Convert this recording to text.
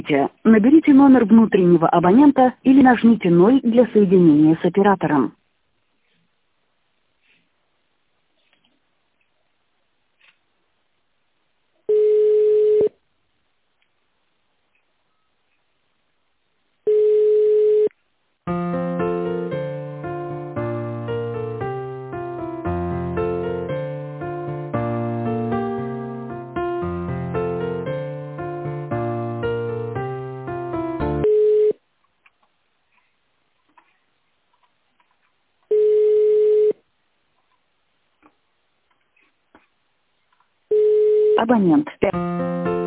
Наберите номер внутреннего абонента или нажмите 0 для соединения с оператором. Абонент.